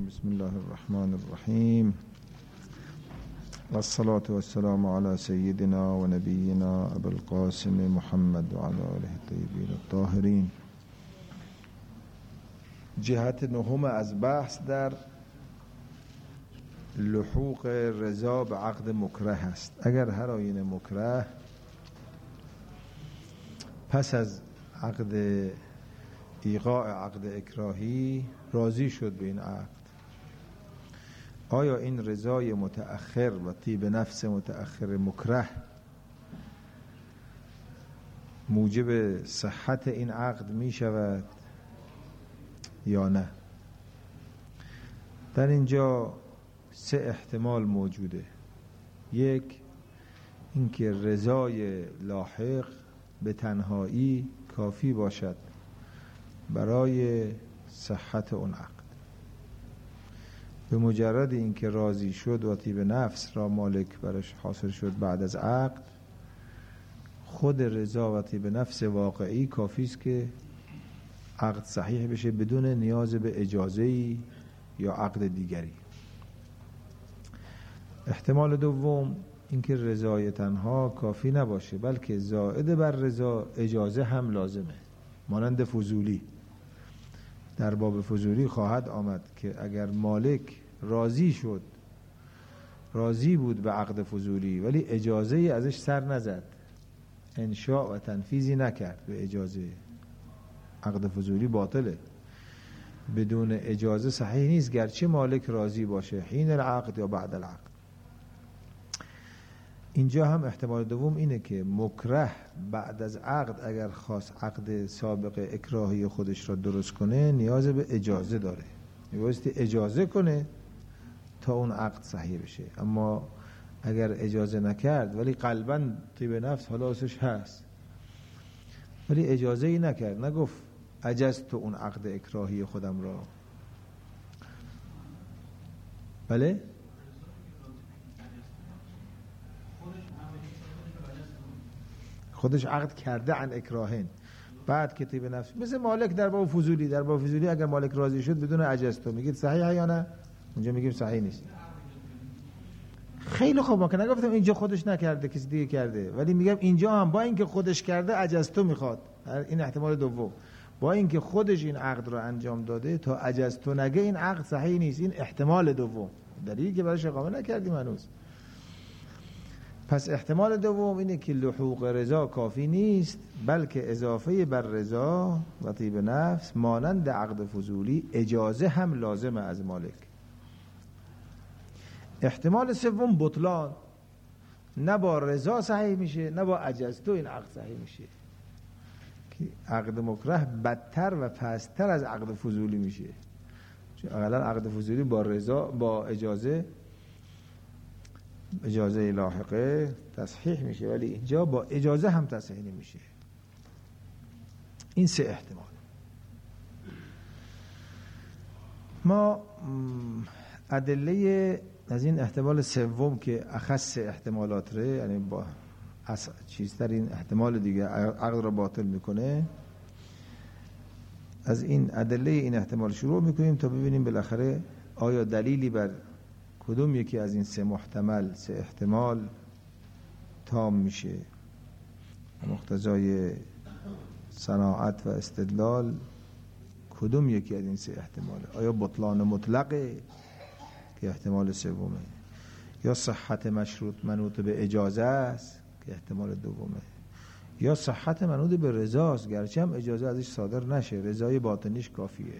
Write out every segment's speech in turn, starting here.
بسم الله الرحمن الرحیم والصلاة والسلام على سيدنا و نبینا ابوالقاسم محمد و علی آله الطیبین الطاهرین. جهت نهم از بحث در لحوق رضا به عقد مکره است. اگر هر آیین مکره پس از عقد ایقاع عقد اکراهی راضی شد به این عقد، آیا این رضای متأخر و طیب نفس متأخر مکره موجب صحت این عقد می شود یا نه؟ در اینجا سه احتمال موجوده. یک، اینکه رضای لاحق به تنهایی کافی باشد برای صحت اون عقد. به مجرد اینکه راضی شد و طیب نفس را مالک برش حاصل شد بعد از عقد، خود رضا و طیب نفس واقعی کافی است که عقد صحیح بشه بدون نیاز به اجازه‌ای یا عقد دیگری. احتمال دوم اینکه رضای تنها کافی نباشه، بلکه زائد بر رضا اجازه هم لازمه. مانند فضولی، در باب فضولی خواهد آمد که اگر مالک راضی بود به عقد فضولی ولی اجازه ازش سر نزد، انشاء و تنفیذی نکرد به اجازه، عقد فضولی باطله. بدون اجازه صحیح نیست، گرچه مالک راضی باشه حین العقد یا بعد العقد. اینجا هم احتمال دوم اینه که مکره بعد از عقد اگر خواست عقد سابق اکراهی خودش را درست کنه نیاز به اجازه داره، میبایستی اجازه کنه تا اون عقد صحیح بشه. اما اگر اجازه نکرد ولی قلباً طیب نفس حالا اسش هست ولی اجازه ای نکرد، نگفت عجزت اون عقد اکراهی خودم را، بله خودش عقد کرده عن اکراهن، بعد که طیب نفس، مثل مالک در باب فضولی. در باب فضولی اگر مالک راضی شد بدون عجزتو، میگید صحیحه یا نه؟ اونجا میگیم صحیح نیست. خیلی خوب، ما که نگفتم اینجا خودش نکرده کسی دیگه کرده، ولی میگم اینجا هم با اینکه خودش کرده عجزتو میخواد. این احتمال دوم، با اینکه خودش این عقد رو انجام داده تا عجزتو نگه این عقد صحیح نیست. این احتمال دوم، دلیلی که براش اقامه نکردیم هنوز. پس احتمال دوم اینه که لحوق رضا کافی نیست، بلکه اضافه بر رضا و طیب نفس مانند عقد فضولی اجازه هم لازمه از مالک. احتمال سوم بطلان، نه با رضا صحیح میشه نه با عجزتو این عقد صحیح میشه، که عقد مکره بدتر و پستر از عقد فضولی میشه. چون اقلا عقد فضولی با رضا، با اجازه لاحقه تصحیح میشه، ولی اینجا با اجازه هم تصحیح نمیشه. این سه احتمال. ما ادله از این احتمال سوم که اخص احتمالات ره، یعنی با چیزتر این احتمال دیگه عقد را باطل میکنه، از این ادله این احتمال شروع میکنیم تا ببینیم بالاخره آیا دلیلی بر کدوم یکی از این سه محتمل، سه احتمال تام میشه، مقتضای صناعت و استدلال کدوم یکی از این سه احتماله؟ آیا بطلان مطلقه که احتمال سومه، یا صحت مشروط منوط به اجازه است که احتمال دومه، یا صحت منوط به رضا است گرچه هم اجازه ازش صادر نشه، رضای باطنیش کافیه.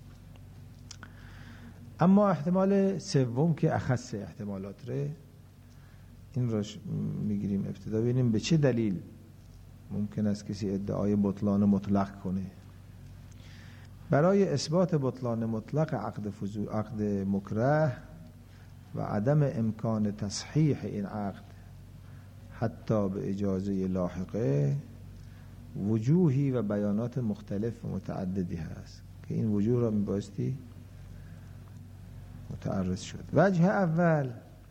اما احتمال سوم که اخص احتمالات ره، این رو میگیریم ابتدا ببینیم به چه دلیل ممکن است کسی ادعای بطلان مطلق کنه. برای اثبات بطلان مطلق عقد مکره و عدم امکان تصحیح این عقد حتی به اجازه لاحقه، وجوهی و بیانات مختلف و متعددی هست که این وجوه را میبایستی متعرض شد. وجه اول،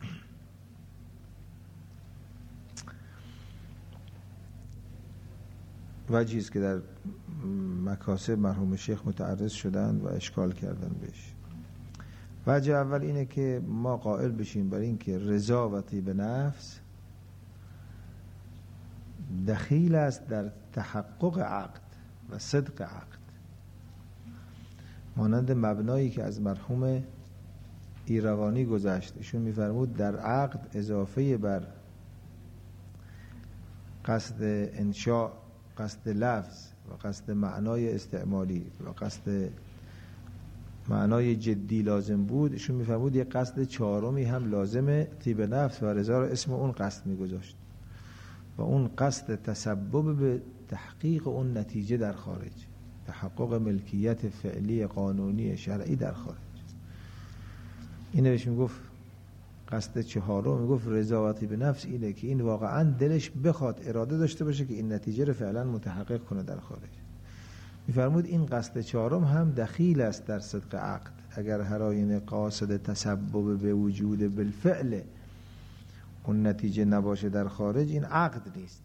وجهی است که در مکاسب مرحوم شیخ متعرض شدند و اشکال کردن بهش. وجه اول اینه که ما قائل بشیم برای اینکه رضا و طیب نفس دخیل است در تحقق عقد و صدق عقد، مانند مبنایی که از مرحوم ایروانی گذشت. ایشون می‌فرمود در عقد اضافه بر قصد انشاء، قصد لفظ و قصد معنای استعمالی و قصد معنای جدی لازم بود، ایشون می‌فرمود یک قصد چهارمی هم لازمه، طیب نفس و رضا رو اسم اون قصد می‌گذاشت و اون قصد تسبب به تحقیق اون نتیجه در خارج، تحقق ملکیت فعلی قانونی شرعی در خارج. اینه بهش میگفت قصد چهارم، میگفت رضا و طیب نفس اینه که این واقعا دلش بخواد، اراده داشته باشه که این نتیجه رو فعلا متحقق کنه در خارج. میفرمود این قصد چهارم هم دخیل است در صدق عقد. اگر هر آینه قاصد تسبب به وجود بالفعل اون نتیجه نباشه در خارج، این عقد نیست.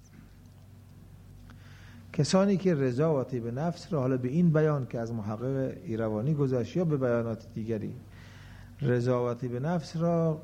کسانی که رضا و طیب نفس را حالا به این بیان که از محقق ایروانی گذاشت یا به بیانات دیگری، رضا و طیب نفس را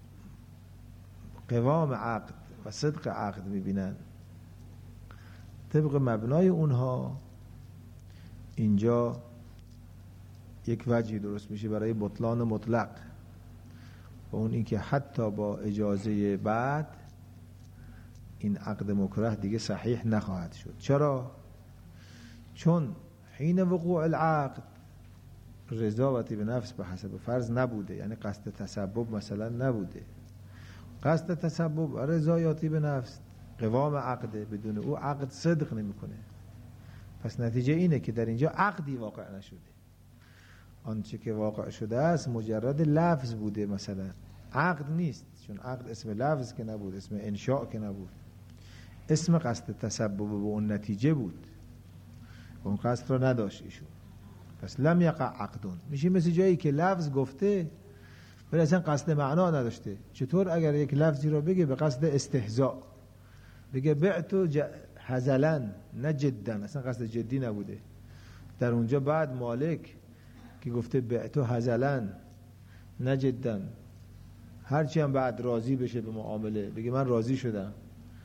قوام عقد و صدق عقد میبینن، طبق مبنای اونها اینجا یک وجهی درست میشه برای بطلان مطلق و اون این که حتی با اجازه بعد این عقد مکره دیگه صحیح نخواهد شد. چرا؟ چون حین وقوع العقد رضا و طیب نفس به حسب فرض نبوده، یعنی قصد تسبب مثلا نبوده. قصد تسبب و رضا یا طیب نفس قوام عقده، بدون او عقد صدق نمیکنه. پس نتیجه اینه که در اینجا عقدی واقع نشده، آنچه که واقع شده است مجرد لفظ بوده، مثلا عقد نیست، چون عقد اسم لفظ که نبود، اسم انشاء که نبود، اسم قصد تسبب به اون نتیجه بود، اون قصد را نداشت ایشون. پس لم یقع عقدون میشه مثل جایی که لفظ گفته ولی اصلا قصد معنا نداشته. چطور اگر یک لفظی را بگه به قصد استهزاء، بگه بعتو هزلا نه جدا، اصلا قصد جدی نبوده، در اونجا بعد مالک که گفته بعتو هزلا نه جدا، هرچی هم بعد راضی بشه به معامله، بگه من راضی شدم،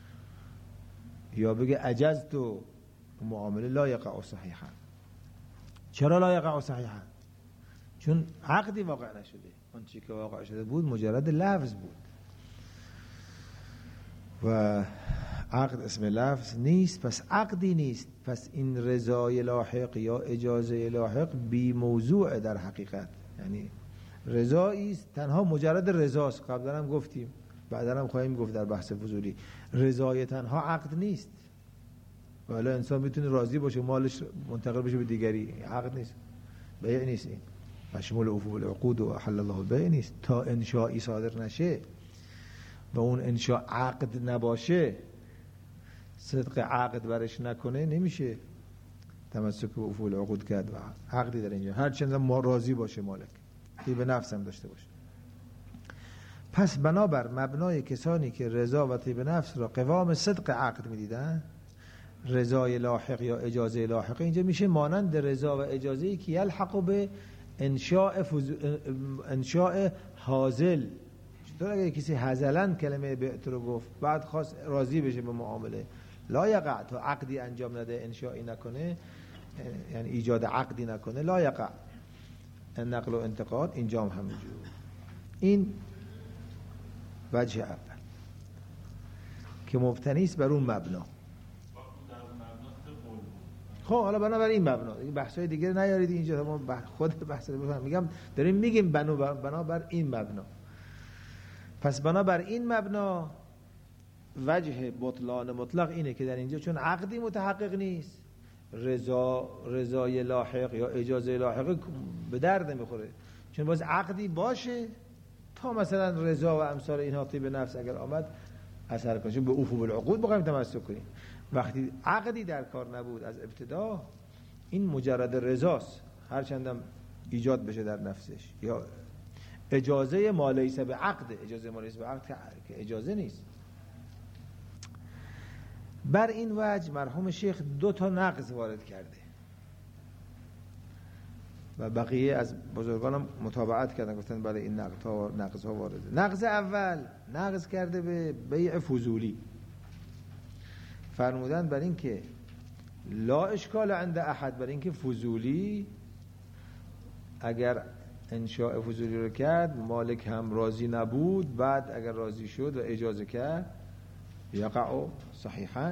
یا بگه عجزتو معامله، لا یقع صحیحا. چرا لا یقع صحیحا؟ چون عقدی واقع نشده، اون چیزی که واقع شده بود مجرد لفظ بود و عقد اسم لفظ نیست، پس عقدی نیست. پس این رضای لاحق یا اجازه لاحق بی موضوع در حقیقت، یعنی رضایی است، تنها مجرد رضاست. قبلا هم گفتیم، بعدا هم خواهیم گفت در بحث فضولی، رضای تنها عقد نیست. ولی انسان میتونه راضی باشه مالش منتقل بشه به دیگری، عقد نیست، بیع نیست. این مشمول عفو العقود و احل الله البیع نیست تا انشائی صادر نشه و اون انشاء عقد نباشه، صدق عقد برش نکنه، نمیشه تمسک به عفو العقود کرد و عقدی در اینجا، هرچند ما راضی باشه مالک، طیب نفس هم داشته باشه. پس بنابر مبنای کسانی که رضا و طیب نفس را قوام صدق عقد میدیدن، رضای لاحق یا اجازه لاحق اینجا میشه مانند رضا و اجازه‌ای که یلحق به انشاء حاضل. چطور اگر کسی هزلن کلمه بعت رو گفت بعد خواست راضی بشه به معامله، لا یقع، تا عقدی انجام نده، انشائی نکنه، یعنی ایجاد عقدی نکنه، لا یقع نقل و انتقاد. اینجا هم همینجور. این وجه اول که مبتنی است بر اون مبنا. خب حالا بنابر این مبنا، این بحث‌های دیگه نیارید اینجا، ما خود بحث رو بفهم، میگم داریم میگیم بنابر این مبنا. پس بنابر این مبنا وجه بطلان مطلق اینه که در اینجا چون عقدی متحقق نیست، رضای لاحق یا اجازه لاحق به درد نمیخوره، چون باز عقدی باشه تا مثلا رضا و امثال اینها طیب نفس اگر آمد اثر کنه، به عفو العقود بخوایم تمسک کنیم. وقتی عقدی در کار نبود از ابتدا، این مجرد رضاست، هرچندم ایجاد بشه در نفسش، یا اجازه ما لیس به عقد، اجازه ما لیس به عقد که اجازه نیست. بر این وجه مرحوم شیخ 2 نقض وارد کرده. و بقیه از بزرگانم متابعت کردن، گفتن برای این نقض ها وارده. نقض اول نقض کرده به بیع فضولی، فرمودن بر این که لا اشکال عند احد، بر این که فضولی اگر انشاء فضولی رو کرد مالک هم راضی نبود، بعد اگر راضی شد و اجازه کرد یقع صحیحا،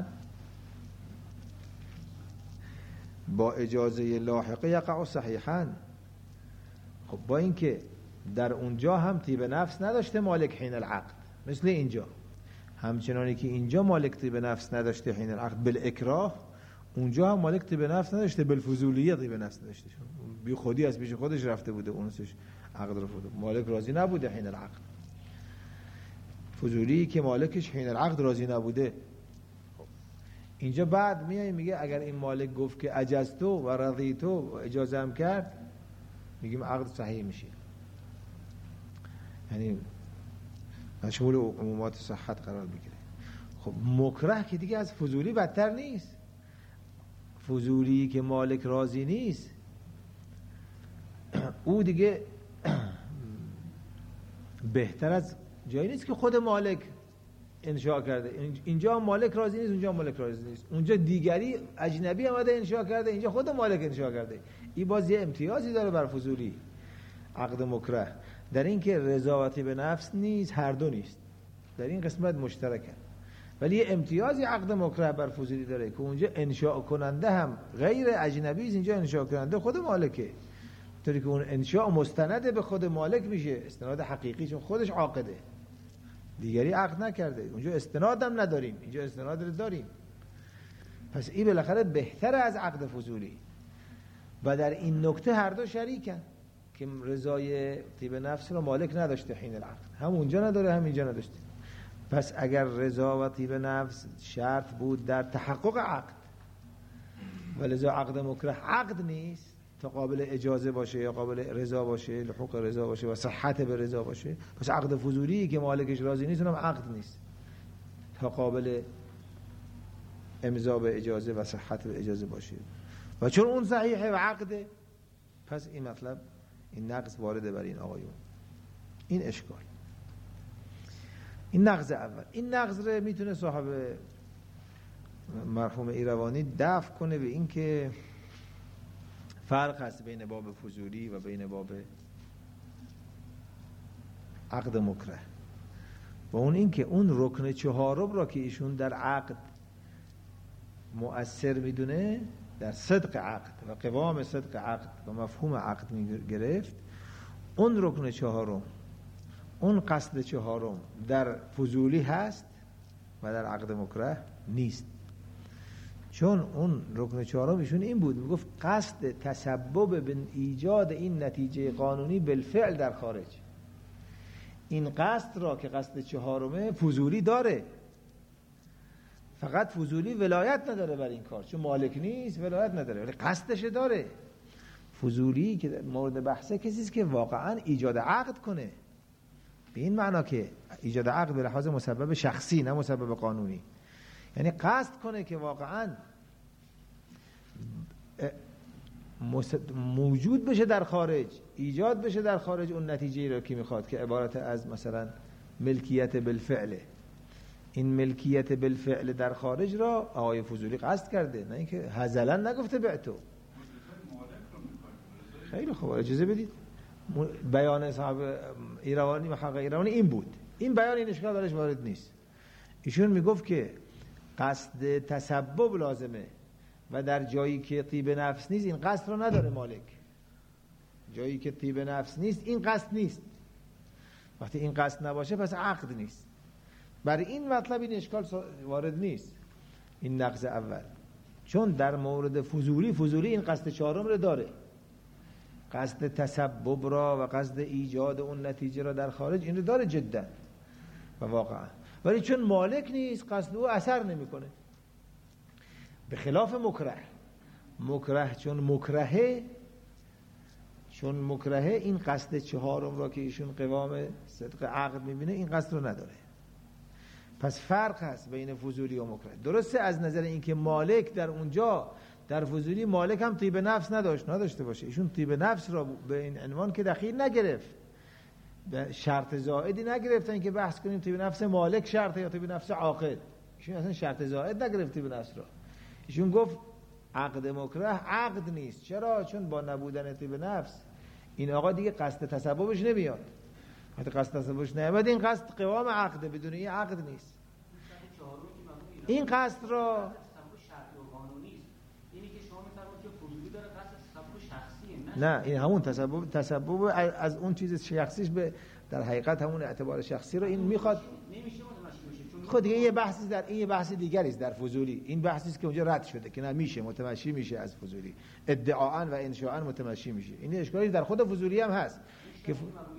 با اجازه لاحقه یقع صحیحا. خب با این که در اونجا هم طیب نفس نداشته مالک حین العقد مثل اینجا، همچنانی که اینجا مالک طیب نفس نداشته حین العقد بالاکراه، اونجا هم مالک طیب نفس نداشته بالفضولیه، طیب نفس نداشته، بی خودی از پیش خودش رفته بوده اونسش عقد رو بوده، مالک راضی نبوده حین العقد. فضولی که مالکش حین العقد راضی نبوده. اینجا بعد میای میگه اگر این مالک گفت که اجازتو و رضیتو و اجازه هم کرد، میگیم عقد صحیح میشه، یعنی مشمول عمومات صحت قرار بگیره. خب مکره که دیگه از فضولی بدتر نیست. فضولی که مالک راضی نیست او دیگه بهتر از جایی نیست که خود مالک انشاء کرده. اینجا مالک راضی نیست، اونجا مالک راضی نیست، اونجا دیگری اجنبی آمده انشاء کرده، اینجا خود مالک انشاء کرده. این باز یه امتیازی داره بر فضولی عقد مکره، در این که رضایتی به نفس نیست، هر دو نیست، در این قسمت مشترکه. ولی یه امتیازی عقد مکره بر فضولی داره که اونجا انشاء کننده هم غیر اجنبی است، اینجا انشاء کننده خود مالکه، طوری که اون انشاء مستند به خود مالک میشه، استناد حقیقی، چون خودش عاقده، دیگری عقد نکرده. اونجا استناد هم نداریم، اینجا استناد رو داریم. پس این بالاخره بهتر از عقد فضولی. و در این نکته هر دو شریکن که رضای طیب نفس رو مالک نداشته حین العقد، هم اونجا نداره هم اینجا نداشته. پس اگر رضا و طیب نفس شرط بود در تحقق عقد، ولذا عقد مکره عقد نیست تا قابل اجازه باشه یا قابل رضا باشه، لحوق رضا باشه و صحت به رضا باشه، پس عقد فضولی که مالکش راضی نیست اونم عقد نیست تا قابل امضا به اجازه و صحت به اجازه باشه. و چون اون صحیحه و عقده، پس این مطلب، این نقض وارده بر این آقایون. این اشکال، این نقض اول. این نقض رو میتونه صاحب مرحوم ایروانی دفع کنه به این که فرق هست بین باب فضولی و بین باب عقد مکره، و اون این که اون رکن چهارم را که ایشون در عقد مؤثر میدونه، در صدق عقد و قوام صدق عقد و مفهوم عقد میگرفت، اون رکن چهارم، اون قصد چهارم در فضولی هست و در عقد مکره نیست. چون اون رکن چهارم ایشون این بود، میگفت قصد تسبب به ایجاد این نتیجه قانونی بالفعل در خارج. این قصد را که قصد چهارمه فضولی داره، فقط فضولی ولایت نداره بر این کار، چون مالک نیست ولایت نداره، ولی قصدش داره. فضولی که مورد بحثه کسیست که واقعا ایجاد عقد کنه، به این معنا که ایجاد عقد به لحاظ مسبب شخصی نه مسبب قانونی، یعنی قصد کنه که واقعا موجود بشه در خارج، ایجاد بشه در خارج اون نتیجه رو که میخواد، که عبارت از مثلا ملکیت بالفعل. این ملکیت بالفعل در خارج را آقای فضولی قصد کرده، نه اینکه هزلا نگفته بعتو. خیلی خوب، اجازه بدید بیان صاحب ایروانی محقق ایروانی این بود. این بیان این اشکال درش وارد نیست. ایشون میگفت که قصد تسبب لازمه و در جایی که طیب نفس نیست این قصد رو نداره مالک. جایی که طیب نفس نیست این قصد نیست. وقتی این قصد نباشه پس عقد نیست. برای این مطلب این اشکال وارد نیست. این نقض اول، چون در مورد فضولی این قصد چهارم رو داره، قصد تسبب را و قصد ایجاد اون نتیجه را در خارج این رو داره جدا و واقعا، ولی چون مالک نیست قصد او اثر نمیکنه. به خلاف مکره چون مکرهه این قصد چهارم را که ایشون قوام صدق عقد میبینه این قصد رو نداره. پس فرق هست بین فضولی و مکره. درسته از نظر اینکه مالک در اونجا در فضولی مالک هم طیب نفس نداشته باشه. ایشون طیب نفس را به این عنوان که دخیل نگرفت، شرط زائدی نگرفتن که بحث کنیم طیب نفس مالک شرطه یا طیب نفس عاقد. ایشون اصلا شرط زائد نگرفت طیب نفس را. ایشون گفت عقد مکره عقد نیست. چرا؟ چون با نبودن طیب نفس این آقا دیگه قصد تسببش نمیاد. وقتی قصد تسببش نمیاد این قصد قوام عقده، بدون این عقد نیست. این قصد را نه، این همون تسبب از اون چیز شخصیش به در حقیقت همون اعتبار شخصی رو این میخواد. خود دیگه یه بحثی در این، یه بحث دیگری است در فضولی. این بحثی است که اونجا رد شده که نمیشه متمشی میشه از فضولی، ادعاء و انشاء متمشی میشه. این اشکالی در خود فضولی هم هست که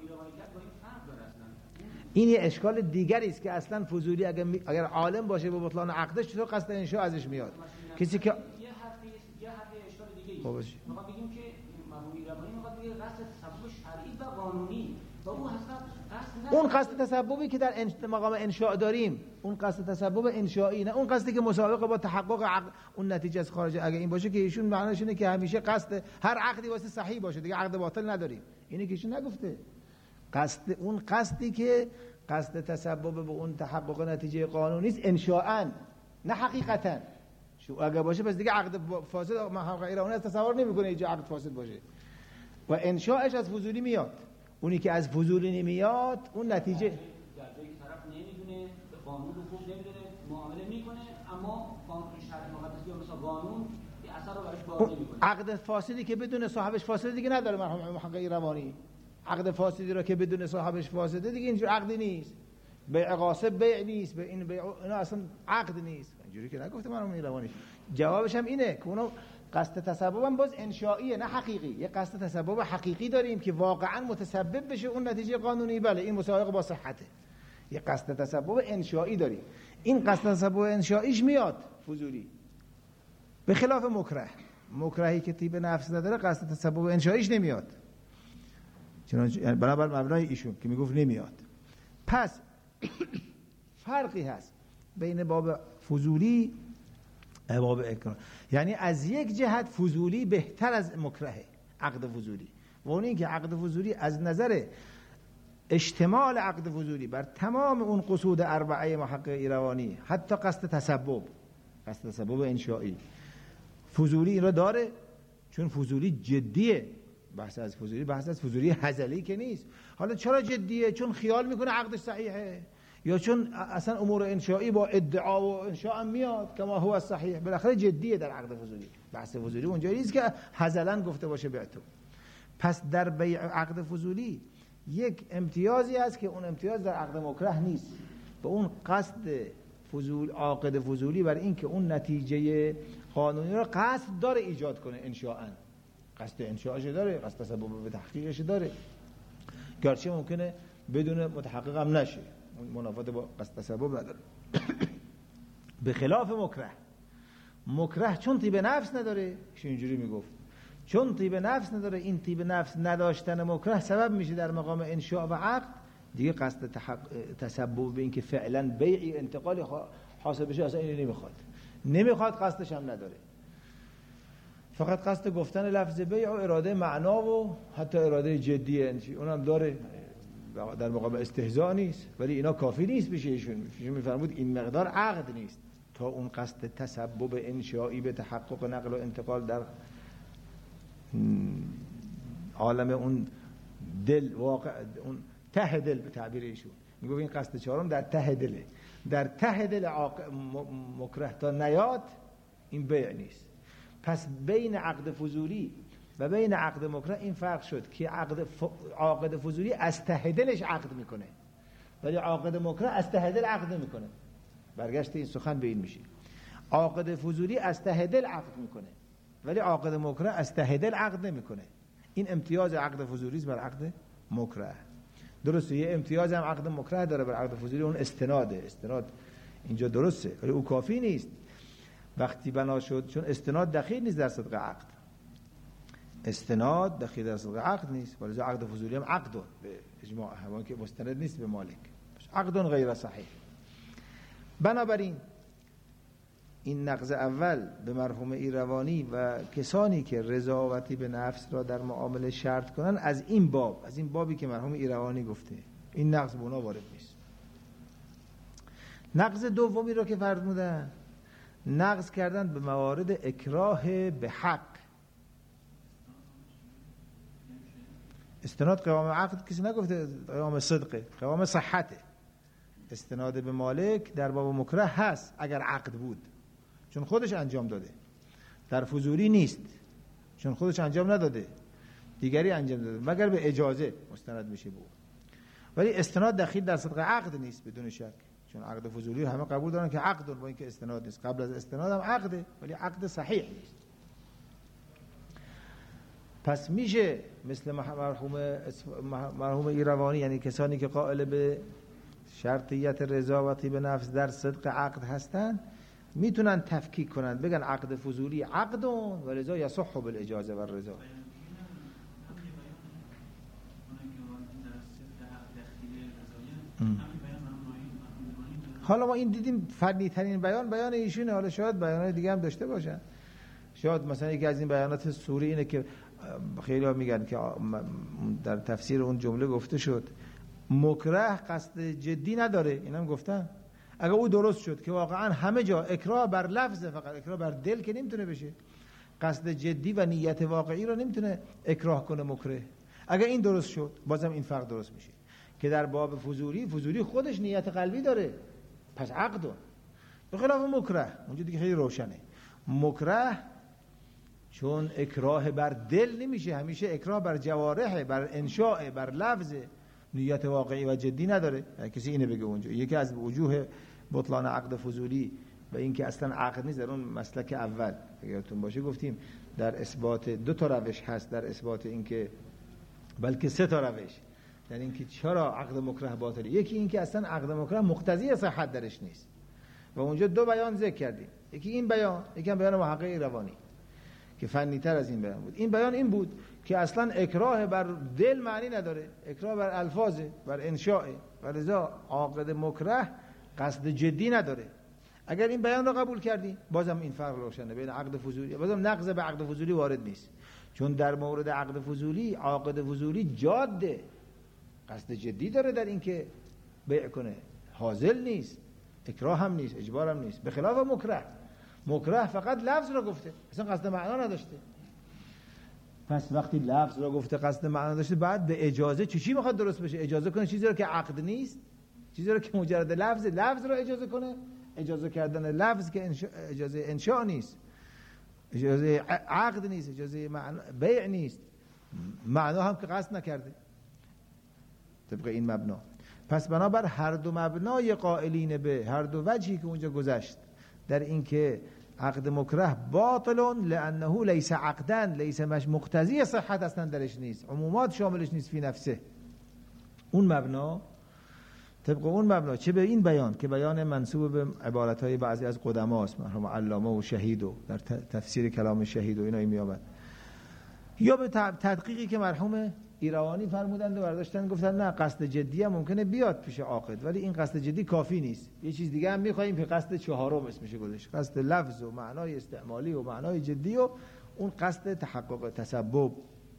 این یه اشکال دیگری است که اصلا فضولی اگر عالم باشه به بطلان عقدش چطور قصد انشاء ازش میاد؟ کسی که یه حرف اشکال دیگه ای ما بگیم که مفهومی روانی میخواد بگه قصد تسبب شرعی و قانونی و اون اون قصد تسببی که در مقام انشاء داریم، اون قصد تسبب انشائی، نه اون قصدی که مسابقه با تحقق عقد اون نتیجه از خارج. اگه این باشه که ایشون معنیش اینه که همیشه قصد هر عقدی واسه صحیح باشه، دیگه عقد باطل نداریم. اینه که ایشون نگفته. قصد اون قصدی که قصد تسبب به اون تحقق نتیجه قانونی است انشاءً نه حقیقتاً. اگه باشه پس دیگه عقد فاسد محقق ایرانی از تصور نمیکنه اینجا عقد فاسد باشه. و انشاءش از فضولی میاد. اونی که از فضولی نمیاد اون نتیجه در جایی که طرف نمیدونه به قانون خوب نمیدونه معامله میکنه، اما قانون شرع مقدس یا مثلا قانون اثر رو براش باقی نمیکنه. عقد فاسدی که بدون صاحبش فاسد دیگه نداره مرحوم محقق روانی. عقد فاسدی را که بدون صاحبش فاسده دیگه اینجور عقدی نیست. بیع غاصب بیع نیست، به این بیع اینا اصلا عقد نیست. اینجوری که نگفته مرحوم روانی. جوابش هم اینه که اونو قصد تسبب هم باز انشائیه نه حقیقی. یه قصد تسبب حقیقی داریم که واقعا متسبب بشه اون نتیجه قانونی، بله این مسابقه با صحته. یه قصد تسبب انشائی داریم. این قصد تسبب انشائیش میاد فضولی، به خلاف مکرهی که طیب نفس نداره قصد تسبب انشائیش نمیاد. چنانچه بنابر مبنای ایشون که میگفت نمیاد. پس فرقی هست بین باب فضولی و باب اکراه. یعنی از یک جهت فضولی بهتر از مکرهه، عقد فضولی. و اون این که عقد فضولی از نظر اشتمال عقد فضولی بر تمام اون قصود اربعه محقق ایروانی، حتی قصد تسبب انشائی، فضولی این را داره. چون فضولی جدیه. بحث از فضولی هزلی که نیست. حالا چرا جدیه؟ چون خیال میکنه عقدش صحیحه، یا چون اصلا امور انشائی با ادعا و انشاء میاد کما هو صحیح. بالاخره جدیه در عقد فضولی. بحث فضولی اونجایی نیست که هزلن گفته باشه به تو. پس در بیع عقد فضولی یک امتیازی هست که اون امتیاز در عقد مکره نیست. به اون قصد عقد فضولی برای این که اون نتیجه قانونی رو قصد داره ایجاد کنه انشاءً. قصد انشاءش داره، قصد تسبب به تحقیقش داره، گرچه ممکنه بدون متحقق هم نشه، منافات با قصد تسبب نداره. به خلاف مکره چون طیب نفس نداره، اینجوری میگفت چون طیب نفس نداره، این طیب نفس نداشتن مکره سبب میشه در مقام انشاء و عقد دیگه قصد تسبب به این که فعلا بیعی انتقالی حاصل بشه اصلا اینو نمیخواد، قصدش هم نداره. فقط قصد گفتن لفظ بیع و اراده معنا و حتی اراده جدیه اونم داره، در مقام استهزاء نیست، ولی اینا کافی نیست بشه. ایشون میفرمود این مقدار عقد نیست تا اون قصد تسبب انشائی به تحقق نقل و انتقال در عالم اون دل واقع، اون ته دل به تعبیر ایشون میگه این قصد چهارم در ته دله، در ته دل مکره تا نیاد این بیع نیست. پس بین عقد فضولی و بین عقد مکره این فرق شد که عقد فضولی از ته دلش عقد میکنه، ولی عقد مکره از ته دل عقد نمیکنه. برگشت این سخن به این میشه عقد فضولی از ته دل عقد میکنه، ولی عقد مکره از ته دل عقد نمیکنه. این امتیاز عقد فضولی بر عقد مکره. درسته یه امتیاز هم عقد مکره داره بر عقد فضولی، اون استناد اینجا درسته، ولی او کافی نیست. وقتی بنا شد، چون استناد دخیل نیست در صدق عقد، استناد دخیل در صدق عقد نیست، ولی عقد فضولی هم عقد به اجماع همون که مستند نیست به مالک، عقد غیر صحیح. بنابراین این نقض اول به مرحوم ایروانی و کسانی که رضاوتی به نفس را در معامله شرط کنن از این بابی که مرحوم ایروانی گفته، این نقض به اونا وارد نیست. نقض دومی رو که فرمودن، نقض کردن به موارد اکراه به حق. استناد قوام عقد کسی نگفته، قوام صدقه، قوام صحته. استناد به مالک در باب مکره هست اگر عقد بود، چون خودش انجام داده. در فضولی نیست، چون خودش انجام نداده، دیگری انجام داده، مگر به اجازه مستند میشه بود. ولی استناد دخیل در صدق عقد نیست بدون شک، چون عقد فضولی همه قبول دارن که عقد، با اینکه استناد نیست. قبل از استناد هم عقده، ولی عقد صحیح نیست. پس میشه مثل مرحوم ایروانی، یعنی کسانی که قائل به شرطیت رضاوتی به نفس در صدق عقد هستن، میتونن تفکیک کنن، بگن عقد فضولی عقدون و لذا یصح بالاجازه و رضا. حالا ما این دیدیم فنی ترین بیان ایشونه، حالا شاید بیانات دیگه هم داشته باشن. شاید مثلا یکی از این بیانات سوری اینه که خیلی ها میگن که در تفسیر اون جمله گفته شد مکره قصد جدی نداره، اینم گفتن. اگر او درست شد که واقعا همه جا اکراه بر لفظ، فقط اکراه بر دل که نمیتونه بشه، قصد جدی و نیت واقعی رو نمیتونه اکراه کنه مکره. اگر این درست شد، بازم این فرق درست میشه که در باب فضولی خودش نیت قلبی داره، پس عقدون. به خلاف مکره اونجا دیگه خیلی روشنه. مکره چون اکراه بر دل نمیشه، همیشه اکراه بر جوارح، بر انشاء، بر لفظ، نیت واقعی و جدی نداره. کسی اینه بگه اونجا یکی از وجوه بطلان عقد فضولی و اینکه اصلا عقد نیست، در اون مسلک اول یادتون باشه گفتیم در اثبات 2 روش هست، در اثبات اینکه بلکه 3 روش، در اینکه چرا عقد مکره باطله. یکی اینکه اصلا عقد مکره مقتضی صحت درش نیست و اونجا 2 بیان ذکر کردیم، یکی این بیان، یکی هم بیان محقق ایروانی که فنی تر از این بیان بود. این بیان این بود که اصلا اکراه بر دل معنی نداره، اکراه بر الفاظ، بر انشاء، و لذا عاقد مکره قصد جدی نداره. اگر این بیان رو قبول کردی، بازم این فرق روشنه بین عقد فضولی، بازم نقض به عقد فضولی وارد نیست، چون در مورد عقد فضولی عاقد فضولی جاده، قصد جدی داره در اینکه بیع کنه، حاضر نیست، اکراه هم نیست، اجبار هم نیست. به خلاف مکره فقط لفظ رو گفته، اصلا قصد معنا نداشته. پس وقتی لفظ رو گفته قصد معنا داشته، بعد به اجازه چی میخواد درست بشه؟ اجازه کنه چیزی رو که عقد نیست، چیزی رو که مجرد لفظ رو اجازه کنه. اجازه کردن لفظ که اجازه انشاء نیست، اجازه عقد نیست، اجازه بیع نیست، معنا هم که قصد نکرده طبق این مبنا. پس بنابر هر 2 مبنای قائلین به هر 2 وجهی که اونجا گذشت، در این که عقد مکره باطلون لانه لیس عقدن، لیس مقتضی صحت اصلا درش نیست، عمومات شاملش نیست فی نفسه، اون مبنا، طبق اون مبنا، چه به این بیان که بیان منسوب به عبارتهای بعضی از قدماست، مرحوم علامه و شهید و در تفسیر کلام شهید و اینا میابد، یا به تدقیقی که مرحوم ایروانی فرمودند و برداشتن گفتن نه قصد جدی هم ممکنه بیاد پیش عاقد، ولی این قصد جدی کافی نیست، یه چیز دیگه هم میخوایم که قصد 4م اسمش گذاشت، قصد لفظ و معنای استعمالی و معنای جدی و اون قصد تحقق تسبب.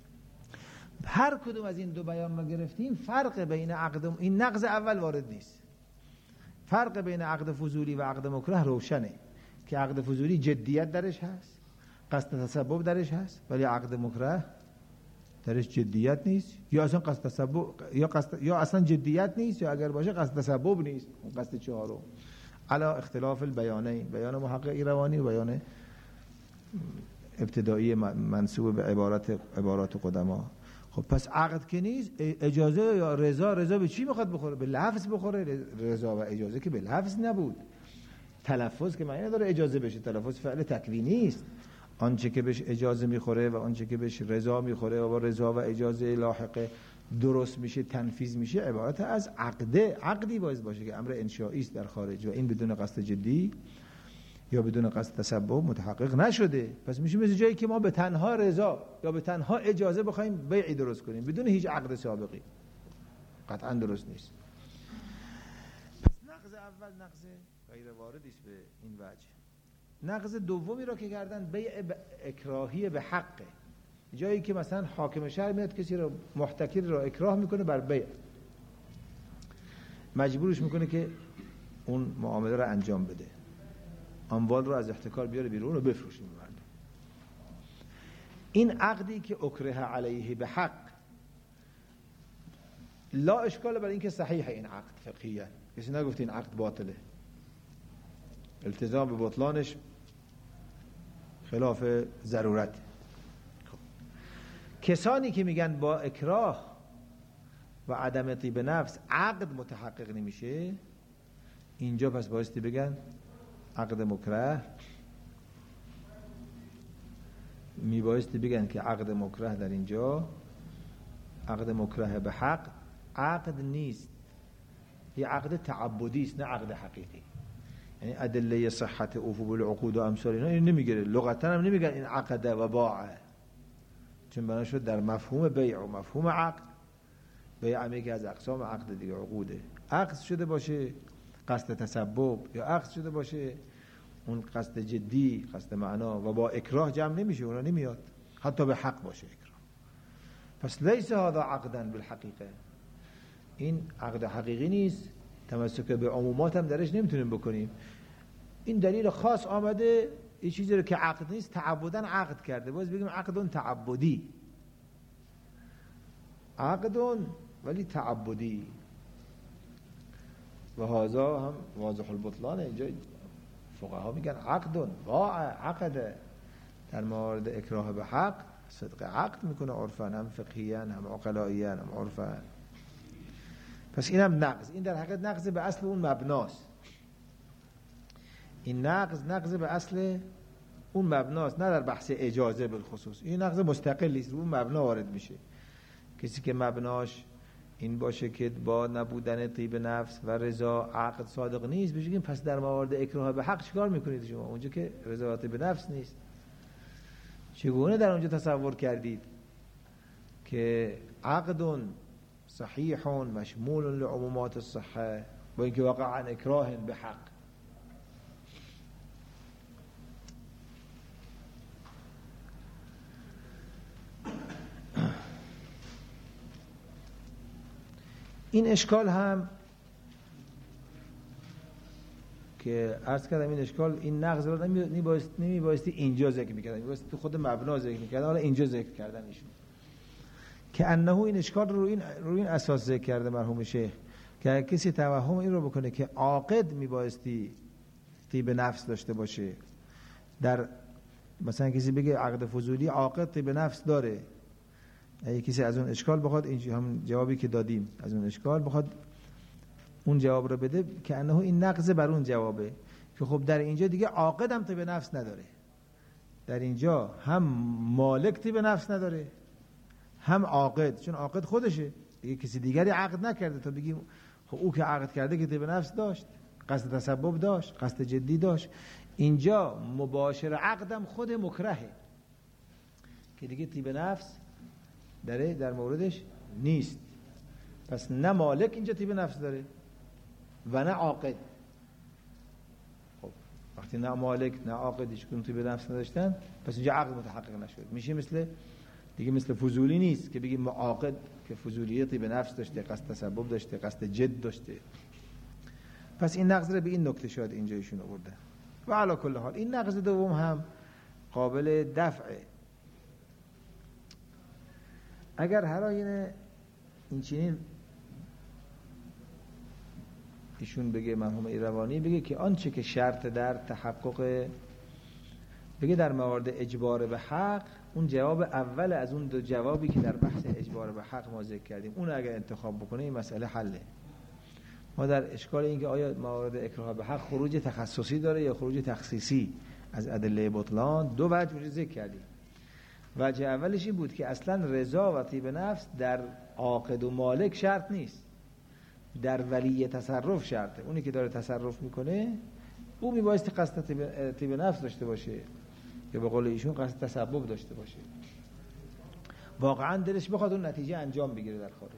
هر کدوم از این 2 بیان ما گرفتیم، فرق بین عقد، این نقض اول وارد نیست، فرق بین عقد فضولی و عقد مکره روشنه که عقد فضولی جدیت درش هست، قصد تسبب درش هست، ولی عقد مکره درش جدیت نیست، یا اصلا قصد تسبب، یا اصلا جدیت نیست، یا اگر باشه قصد تسبب نیست، اون قصد 4م. علا اختلاف البیانین، بیان محقق ایروانی و بیان ابتدایی منسوب به عبارات قدما. خب پس عقد که نیست، اجازه یا رضا به چی میخواد بخوره؟ به لفظ بخوره. رضا و اجازه که به لفظ نبود، تلفظ که معنی نداره اجازه بشه، تلفظ فعل تکوینی است. آنچه که بهش اجازه میخوره و آنچه که بهش رضا میخوره و با رضا و اجازه لاحقه درست میشه، تنفیذ میشه، عبارت از عقدی باید باشه که امر انشایی است در خارج و این بدون قصد جدی یا بدون قصد تسبب متحقق نشده. پس میشه مثل جایی که ما به تنها رضا یا به تنها اجازه بخوایم بیعی درست کنیم بدون هیچ عقد سابقی، قطعا درست نیست. پس نقض اول نقض غیر واردی است به این وجه. نقض دومی را که کردن بیع اکراهی به حقه، جایی که مثلا حاکم شهر میاد کسی رو محتکر را اکراه میکنه بر بیع، مجبورش میکنه که اون معامله رو انجام بده، اموال رو از احتکار بیاره بیرون و بفروشه به مردم. این عقدی که اکره علیه به حق، لا اشکال برای این که صحیح این عقد فقهیه، کسی نگفت این عقد باطله، التزام به بطلانش خلاف ضرورت. کسانی که میگن با اکراه و عدم طیب نفس عقد متحقق نمیشه، اینجا پس بایستی بگن عقد مکره، میبایستی بگن که عقد مکره در اینجا عقد مکره به حق عقد نیست، یه عقد تعبدی است نه عقد حقیقی. یعنی ادله صحت اوفو بالعقود و امثال اینا این نمیگیره، لغتا هم نمیگن این عقده و باعه، چون بنا شد در مفهوم بیع و مفهوم عقد، بیع هم یکی از اقسام عقد دیگه، عقوده، عقد شده باشه قصد تسبب یا عقد شده باشه اون قصد جدی، قصد معنا، و با اکراه جمع نمیشه، اونا نمیاد، حتی به حق باشه اکراه. پس لیس هذا عقدا بالحقیقه، این عقد حقیقی نیست، تمسک به عمومات هم درش نمیتونیم بکنیم. این دلیل خاص آمده یه چیزی رو که عقد نیست تعبداً عقد کرده، باز بگیم عقدون تعبدی، عقدون ولی تعبدی، و هذا هم واضح البطلان. اینجا فقها میگن عقدون باع عقده، در مورد اکراه به حق صدق عقد میکنه عرفاً، هم فقهیاً هم عقلائیاً هم عرفاً. پس این هم نقض، این در حقیقت نقض به اصل اون مبناست، این نقض به اصل اون مبناست، نه در بحث اجازه بالخصوص، این نقض مستقلی است، رو اون مبنا وارد میشه. کسی که مبناش این باشه که با نبودن طیب نفس و رضا عقد صادق نیست، بگیم پس در موارد اکراه به حق چیکار میکنید شما؟ اونجا که رضا طیب نفس نیست، چگونه در اونجا تصور کردید که عقد صحیح مشمول لعمومات الصحه با اینکه واقعا اکراه به حق؟ این اشکال هم که عرض کردم، این اشکال، این نقض رو نمیبایستی اینجا ذکر میکردن، میبایستی تو خود مبنا ذکر میکردن، حالا اینجا ذکر کردن ایشون که انه این اشکال رو این اساس ذکر کرده مرحوم شیخ که کسی توهم این رو بکنه که عاقد میبایستی طیب نفس داشته باشه، در مثلا کسی بگه عقد فضولی عاقد طیب نفس داره، اگه کسی از اون اشکال بخواد، اینجا هم جوابی که دادیم از اون اشکال بخواد اون جواب رو بده که انه این نقض بر اون جوابه که خب در اینجا دیگه عاقد هم طیب نفس نداره، در اینجا هم مالک طیب نفس نداره هم عاقد، چون عاقد خودشه دیگه، کسی دیگری عقد نکرده تا بگیم خب او که عقد کرده که طیب نفس داشت، قصد تسبب داشت، قصد جدی داشت. اینجا مباشر عقدم خود مکرهه که دیگه طیب نفس در موردش نیست، پس نه مالک اینجا طیب نفس داره و نه عاقد. خب وقتی نه مالک نه عاقد هیچ کدوم طیب نفس نداشتن، پس اینجا عقد متحقق نشد، میشه مثل فضولی نیست که بگیم عاقد که فضولیه طیب نفس داشته، قصد تسبب داشته، قصد جد داشته. پس این نقض رو به این نکته شاید اینجا ایشون آورده. و علی کل حال این نقض دوم هم قابل دفعه. اگر هر آینه این چنین ایشون بگه مرحوم ایروانی بگه که آنچه که شرط در تحقق، بگه در موارد اجبار به حق، اون جواب اول از اون دو جوابی که در بحث اجبار به حق ما ذکر کردیم اون اگر انتخاب بکنه این مسئله حله. ما در اشکال این که آیا موارد اکراه به حق خروج تخصصی داره یا خروج تخصیصی از ادله بطلان، دو وجه ذکر کردیم. وجه اولش این بود که اصلا رضا و طیب نفس در عاقد و مالک شرط نیست، در ولی تصرف شرطه. اونی که داره تصرف میکنه او میبایستی قصد طیب نفس داشته باشه یا به قول ایشون قصد تسبب داشته باشه، واقعا دلش بخواد اون نتیجه انجام بگیره در خارج.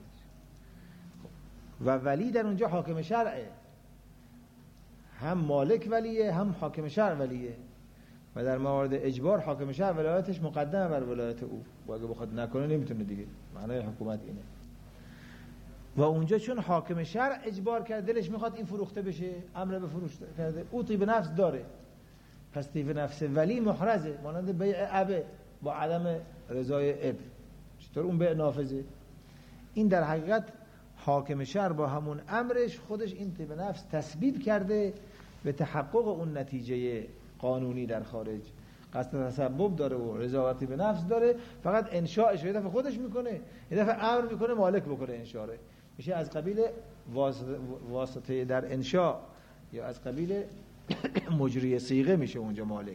و ولی در اونجا حاکم شرعه، هم مالک ولیه هم حاکم شرع ولیه. و در موارد اجبار حاکم شهر ولایتش مقدمه بر ولایت او و اگه بخواد نکنه نمیتونه دیگه. معنای حکومت اینه. و اونجا چون حاکم شهر اجبار کرده، دلش میخواد این فروخته بشه، امر به فروش کرده، او طیب نفس داره، پس طیب نفس ولی محرزه، مانند بیع ابه با عدم رضای اب. چطور اون بیع نافذه؟ این در حقیقت حاکم شهر با همون امرش خودش این طیب نفس تثبیت کرده به تحقق اون نتیجه قانونی در خارج. قصد تسبب داره و رضایتی به نفس داره، فقط انشاءش یه دفعه خودش میکنه، یه دفعه امر میکنه مالک بکنه انشاء رو. میشه از قبیل واسطه در انشاء یا از قبیل مجری صیغه میشه اونجا مالک.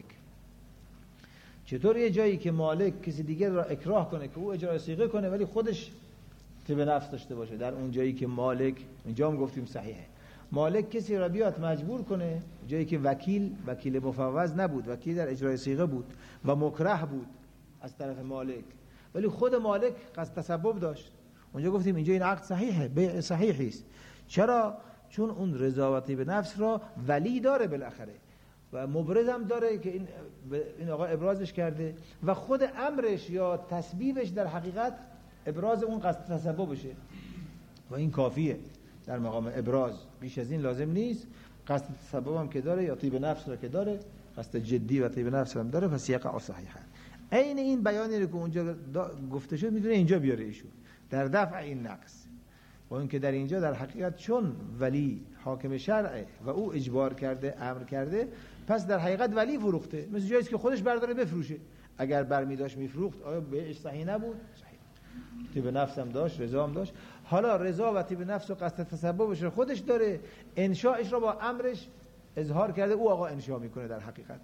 چطور یه جایی که مالک کسی دیگر را اکراه کنه که او اجرای صیغه کنه ولی خودش طیب نفس داشته باشه؟ در اون جایی که مالک، اینجا هم گفتیم صحیحه، مالک کسی را بیاد مجبور کنه، جایی که وکیل مفوض نبود، وکیل در اجرای صیغه بود و مکره بود از طرف مالک، ولی خود مالک قصد تسبب داشت، اونجا گفتیم اینجا این عقد صحیحه، بیع صحیحی است. چرا؟ چون اون رضایتی به نفس را ولی داره بالاخره و مبرز هم داره که این آقا ابرازش کرده و خود امرش یا تسبیبش در حقیقت ابراز اون قصد تسببشه و این کافیه در مقام ابراز، بیش از این لازم نیست. قصد تسبب هم که داره یا طیب نفس را که داره، قصد جدی و طیب نفس هم داره، پس یقع صحیحه. عین این بیانی رو که اونجا گفته شد میتونه اینجا بیاره ایشون در دفع این نقص، و این که در اینجا در حقیقت چون ولی حاکم شرعه و او اجبار کرده، امر کرده، پس در حقیقت ولی فروخته، مثل جاییست که خودش برداره بفروشه. اگر برمی داشت میفروخت آیا بیعش صحیح نبود؟ صحیح. طیب نفس هم داشت، رضا هم داشت. حالا رضا و طیب نفس و قصد تسببش رو خودش داره، انشاءش رو با امرش اظهار کرده، او آقا انشاء میکنه در حقیقت.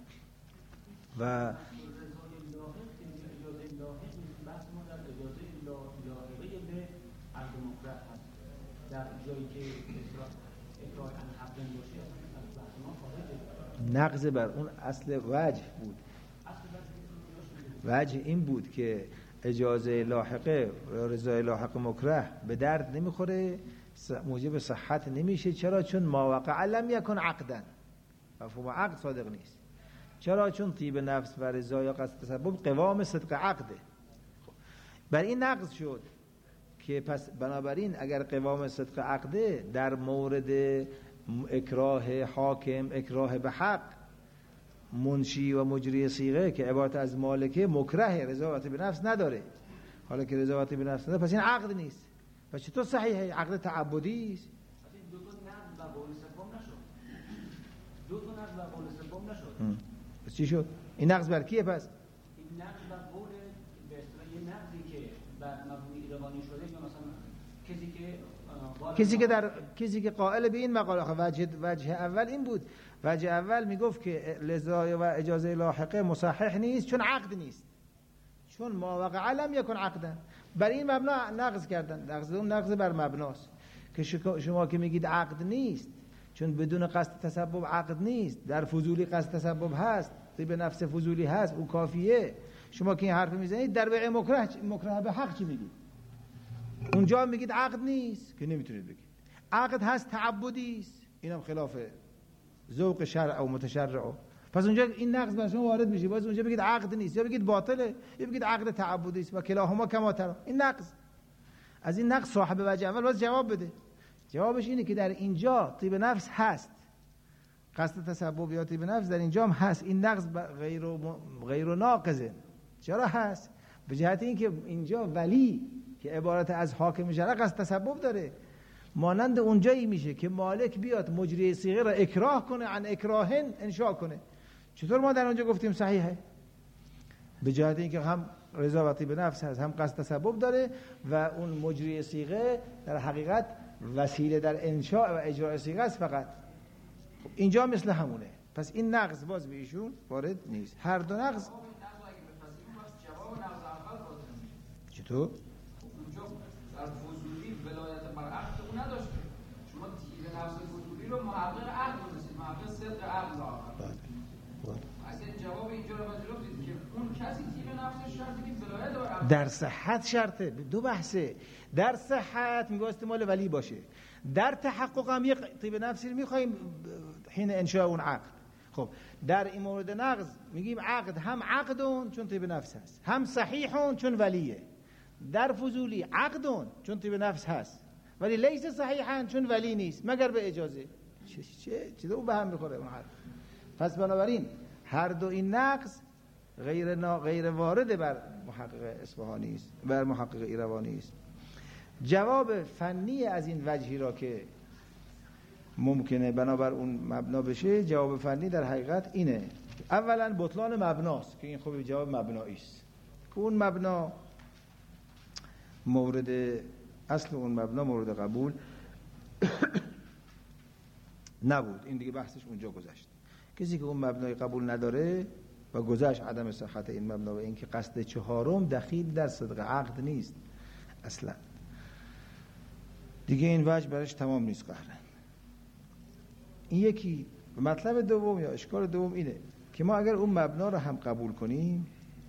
و نقض بر اون اصل وجه بود. وجه این بود که اجازه لاحقه یا رضای لاحق مکره به درد نمیخوره، موجب صحت نمیشه. چرا؟ چون ما وقع لم یکن عقدا، مفهوم عقد صادق نیست. چرا؟ چون طیب نفس و رضا یا قصد تسبب قوام صدق عقده. بر این نقض شد که پس بنابراین اگر قوام صدق عقده در مورد اکراه حاکم، اکراه به حق، منشی و مجری صیغه که عبارت از مالکه مکره رضایت به نفس نداره، حالا که رضایت به نفس نداره پس این عقد نیست. پس چطور صحیحه؟ عقد تعبدی است. دو تا نقض و قول سوم نشد. دو تا نقض و قول سوم نشد. پس چی شد؟ این نقض بر کیه پس؟ این نقض و قول به اصطلاح یه نقضی که بر مبنی ایرانی شده، یا مثلا کسی که قائل به این مقاله، وجه اول این بود. وجه اول میگفت که لذا و اجازه لاحقه مصحح نیست چون عقد نیست، چون ما وقع لم یکن عقدا. بر این مبنا نقض کردن. نقض بر مبناست که شما که میگید عقد نیست چون بدون قصد تسبب عقد نیست، در فضولی قصد تسبب هست، طیب نفس فضولی هست، او کافیه. شما که این حرف میزنید در بیع مکره به حق چی میگید؟ اونجا میگید عقد نیست که نمیتونید بگید. عقد هست تعبدی است، اینم خلاف ذوق شرع و متشرع. پس اونجا این نقض بر شما وارد میشه، باز اونجا بگید عقد نیست، یا بگید باطله، یا بگید عقد تعبدی است و کلاهما کما ترى. این نقض. از این نقض صاحب وجه اول باز جواب بده. جوابش اینه که در اینجا طیب نفس هست، قصد تسبب یا طیب نفس در اینجا هم هست. این نقض غیر ناقضه. چرا هست؟ به جهت اینکه اینجا ولی که عبارت از حاکم شرع قصد تسبب داره، مانند اونجایی میشه که مالک بیاد مجری صیغه را اکراه کنه، عن اکراهن انشاء کنه. چطور ما در اونجا گفتیم صحیحه؟ به جهت اینکه هم رضا و طیب نفس هست، هم قصد تسبب داره و اون مجری صیغه در حقیقت وسیله در انشاء و اجرای صیغه است فقط. خب اینجا مثل همونه. پس این نقض باز به ایشون وارد نیست. هر دو نقض چطور؟ در فضولی ولایت بر عقد او نداشته. شما طیب نفس فضولی رو محقق عقد بودید، محقق صدق عقد را آخر. اصلا جواب اینجا رو پذیرفتید که اون کسی طیب نفسش شرطی که ولایت بر عقد در صحت شرطه. دو بحثه. در صحت میگوست مال ولی باشه، در تحقق هم یک طیب نفسی رو میخوایم حین انشاء اون عقد. خب در این مورد نقض میگیم عقد هم عقدون چون طیب نفس هست، هم صحیحون چون ولیه. در فضولی عقدون چون طیب نفس هست ولی لیس صحیحن چون ولی نیست مگر به اجازه. چه اون به هم میخوره اون حرف. پس بنابراین هر دو این نقض غیر وارد بر محقق اصفهانی است، بر محقق ایروانی است. جواب فنی از این وجهی را که ممکنه بنابر اون مبنا بشه، جواب فنی در حقیقت اینه: اولا بطلان مبناست که این خب جواب مبنایی است که اون مبنا مورد اصل اون مبنا مورد قبول نبود. این دیگه بحثش اونجا گذشت. کسی که اون مبنای قبول نداره و گذشت عدم صحت این مبنا و اینکه قصد چهارم دخیل در صدق عقد نیست اصلا، دیگه این وجه برش تمام نیست قهرن. این یکی. مطلب دوم یا اشکال دوم اینه که ما اگر اون مبنا رو هم قبول کنیم،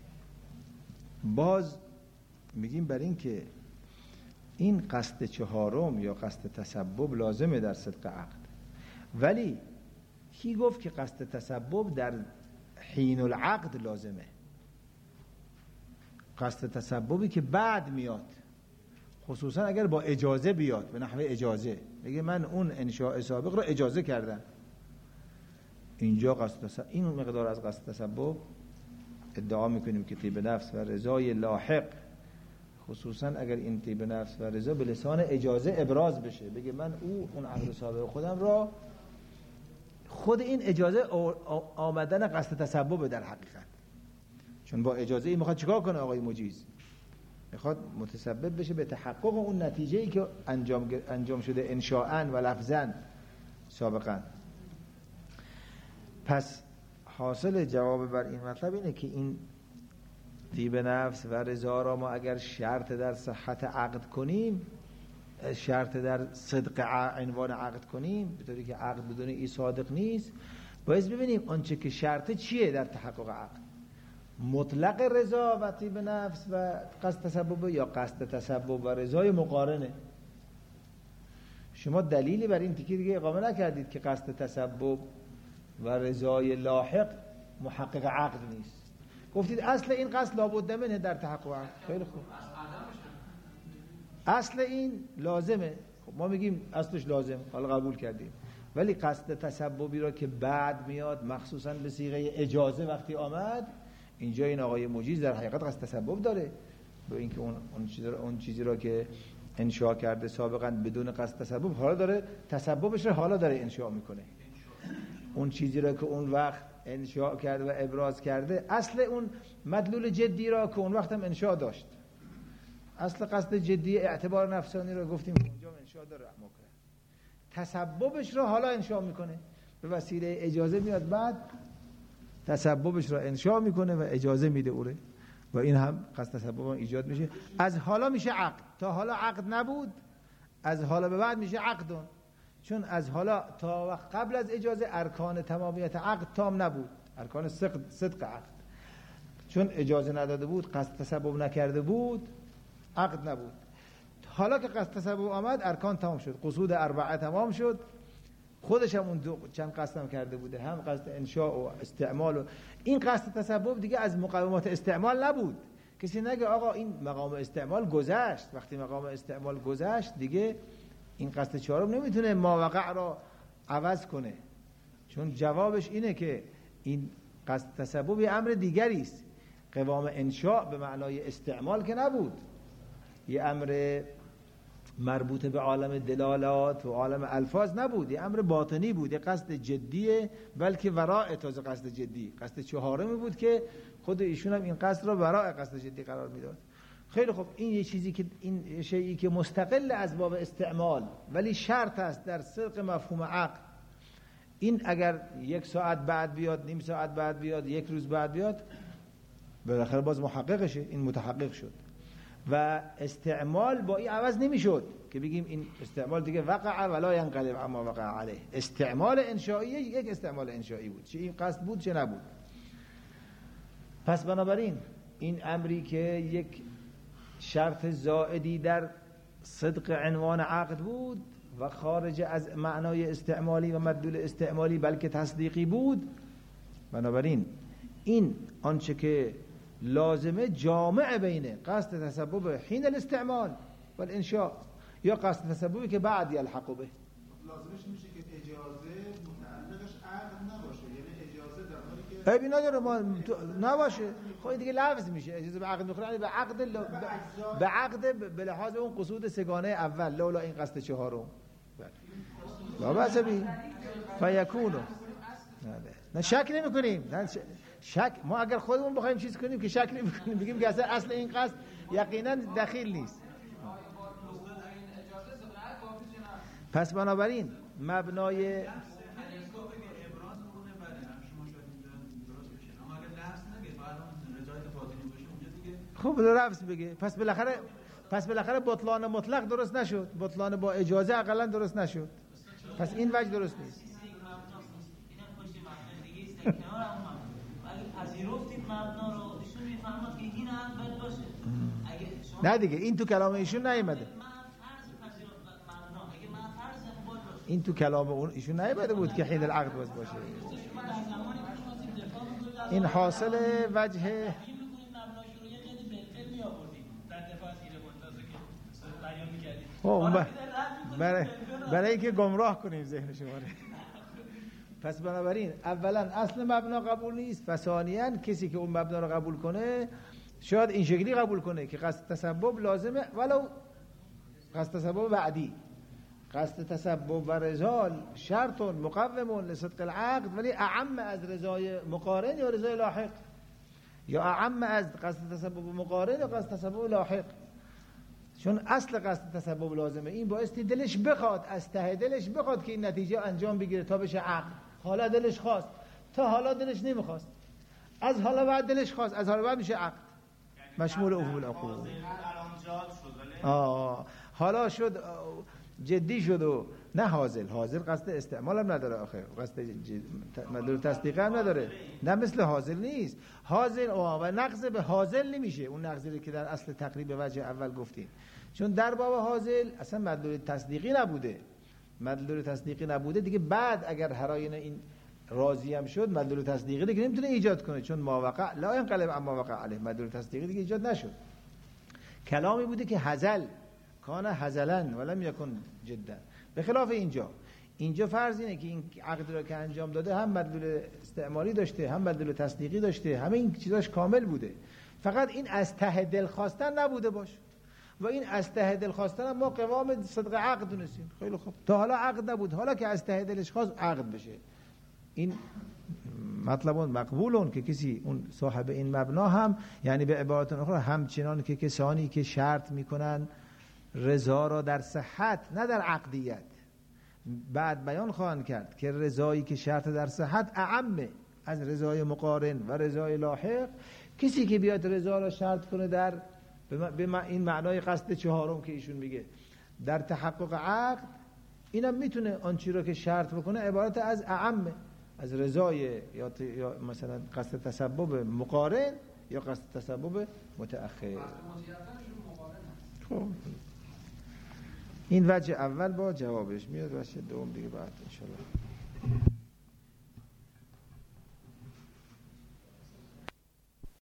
باز میگیم بر این که این قصد چهارم یا قصد تسبب لازمه در صدق عقد، ولی کی گفت که قصد تسبب در حین العقد لازمه؟ قصد تسببی که بعد میاد، خصوصا اگر با اجازه بیاد، به نحوه اجازه بگه من اون انشاء سابق رو اجازه کردم، اینجا قصد تسبب، این مقدار از قصد تسبب ادعا میکنیم که طیب نفس و رضای لاحق، خصوصا اگر این طیب نفس و رضا به لسان اجازه ابراز بشه، بگه من اون عقد سابق خودم را، خود این اجازه آمدن قصد تسبب در حقیقت، چون با اجازه این میخواد چیکار کنه آقای مجیز؟ میخواد متسبب بشه به تحقق اون نتیجه‌ای که انجام شده انشاءً و لفظاً سابقاً. پس حاصل جواب بر این مطلب اینه که این طیب نفس و رضا را ما اگر شرط در صحت عقد کنیم، شرط در صدق عنوان عقد کنیم، به طوری که عقد بدون ای صادق نیست، باید ببینیم آنچه که شرط چیه در تحقق عقد، مطلق رضا و طیب نفس و قصد تسبب یا قصد تسبب و رضای مقارنه. شما دلیلی بر این تیکه دیگه اقامه نکردید که قصد تسبب و رضای لاحق محقق عقد نیست. گفتید اصل این قصد لابد منه در تحقق عقد. خیلی خوب، اصل این لازمه. خب ما میگیم اصلش لازم، حالا قبول کردیم، ولی قصد تسببی را که بعد میاد مخصوصا به صیغه اجازه وقتی آمد، اینجا این آقای مجیز در حقیقت قصد تسبب داره، به اینکه اون چیزی را که انشاء کرده سابقا بدون قصد تسبب، حالا داره تسببش را حالا داره انشاء میکنه. اون چیزی را که اون وقت انشاء کرده و ابراز کرده، اصل اون مدلول جدی را که اون وقت هم انشاء داشت، اصل قصد جدی اعتبار نفسانی را گفتیم اونجا انشاء داره مکره، تسببش را حالا انشاء میکنه، به وسیله اجازه میاد بعد تسببش را انشاء میکنه و اجازه میده اوره و این هم قصد تسبب هم ایجاد میشه. از حالا میشه عقد، تا حالا عقد نبود، از حالا به بعد میشه عقدون، چون از حالا تا وقت قبل از اجازه ارکان تمامیت عقد تام نبود، ارکان صدق عقد، چون اجازه نداده بود، قصد تسبب نکرده بود، عقد نبود. حالا که قصد تسبب آمد ارکان تمام شد، قصود اربعه تمام شد، خودش هم اون چند قصد هم کرده بوده، هم قصد انشاء و استعمال و این قصد تسبب دیگه از مقومات استعمال نبود. کسی نگه آقا این مقام استعمال گذشت، وقتی مقام استعمال گذشت دیگه این قصد چهارم نمیتونه ماوقع را عوض کنه، چون جوابش اینه که این قصد تسبب یه امر دیگری است. قوام انشاء به معنای استعمال که نبود، یه امر مربوط به عالم دلالات و عالم الفاظ نبود، یه امر باطنی بود، یه قصد جدیه، بلکه وراء تازه قصد جدی، قصد چهارمی بود که خود ایشون هم این قصد را وراء قصد جدی قرار میداد. خیلی خب، این یه چیزی که این شیئی که مستقل از باب استعمال ولی شرط است در صدق مفهوم عقد، این اگر یک ساعت بعد بیاد، نیم ساعت بعد بیاد، یک روز بعد بیاد، بالاخره باز محققشه، این متحقق شد و استعمال با این عوض نمیشد که بگیم این استعمال دیگه وقع ولا ینقلب اما وقع علیه. استعمال انشایی یک استعمال انشایی بود، چه این قصد بود چه نبود. پس بنابراین این امری که یک شرط زائدی در صدق عنوان عقد بود و خارج از معنای استعمالی و مدلول استعمالی بلکه تصدیقی بود، بنابراین این آنچه که لازمه جامع بینه قصد تسبب حین الاستعمال و الانشاء یا قصد تسببی که بعد یلحق به. لازمش میشه که اجازه متعلقش عقد نباشه، یعنی اجازه در حالی که عیبی نداره ما نباشه. خب این دیگه لفظ میشه. اجازه به عقد میخوره، به عقد به لحاظ اون قصود سگانه اول، لولا این قصد چهارم. لا بأس به فیکونو. نه شک نمی‌کنیم. شک ما اگر خودمون بخوایم چیز کنیم که شک نمی‌کنیم، بگیم که اصل این قصد یقینا دخیل نیست. پس بنابراین مبنای خب لفظ بگه. پس بالاخره بطلان مطلق درست نشد، بطلان با اجازه اقلا درست نشد. پس این وجه درست نیست. نه دیگه این تو کلام ایشون نیامده. این تو کلام اون ایشون نیامده بود که حین العقد باشه. این حاصل وجه برای اینکه گمراه کنیم ذهن شما رو. پس بنابراین اولا اصل مبنا قبول نیست و ثانیاً کسی که اون مبنا رو قبول کنه شاید این شکلی قبول کنه که قصد تسبب لازمه ولو قصد تسبب بعدی. قصد تسبب و رضا شرط مقوم لصدق العقد، ولی اعم از رضای مقارن یا رضای لاحق، یا اعم از قصد تسبب مقارن یا قصد تسبب لاحق. چون اصل قصد تسبب لازمه، این بایستی دلش بخواد، از ته دلش بخواد که این نتیجه انجام بگیره تا بشه عقد. حالا دلش خواست، تا حالا دلش نمیخواست، از حالا بعد دلش خواست، از حالا بعد میشه عقد مشمول افول العقود. حالا شد جدی شد و نه حاضر قصد استعمال هم نداره، آخه قصد مدلول تصدیق هم نداره، نه مثل حاضر نیست. حاضر و نقض به حاضر نمیشه، اون نقضی که در اصل تقریب وجه اول گفتیم. چون در باب حاضر اصلا مدلول تصدیقی نبوده دیگه. بعد اگر هراین این راضی هم شد مدلول تصدیقی دیگه نمیتونه ایجاد کنه، چون ما وقع لا ينقلب اما وقع علیه، مدلول تصدیقی دیگه ایجاد نشد. کلامی بوده که هزل کان هزلن ولم یکن جدا. به خلاف اینجا فرض اینه که این عقد را که انجام داده هم مدلول استعمالی داشته، هم مدلول تصدیقی داشته، همه این چیزاش کامل بوده. فقط این از ته دل خواستن نبوده باش، و این از ته دل خواستن هم ما قوام صدق عقد دونستیم. خیلی خوب، تا حالا عقد نبود، حالا که از ته دلش خواست عقد بشه. این مطلبون مقبولون که کسی اون صاحب این مبنا هم، یعنی به عبارت اخرى همچنان که کسانی که شرط میکنن رضا را در صحت نه در عقدیت، بعد بیان خواهند کرد که رضایی که شرط در صحت اعمه از رضای مقارن و رضای لاحق. کسی که بیاد رضا را شرط کنه در به این معنای قصد چهارم که ایشون میگه در تحقق عقد، اینم میتونه آنچه را که شرط بکنه عبارت از اعمه، از رضای یا مثلا قصد تسبب مقارن یا قصد تسبب متأخر. خب این وجه اول با جوابش میاد، وجه دوم دیگه بعد انشالله.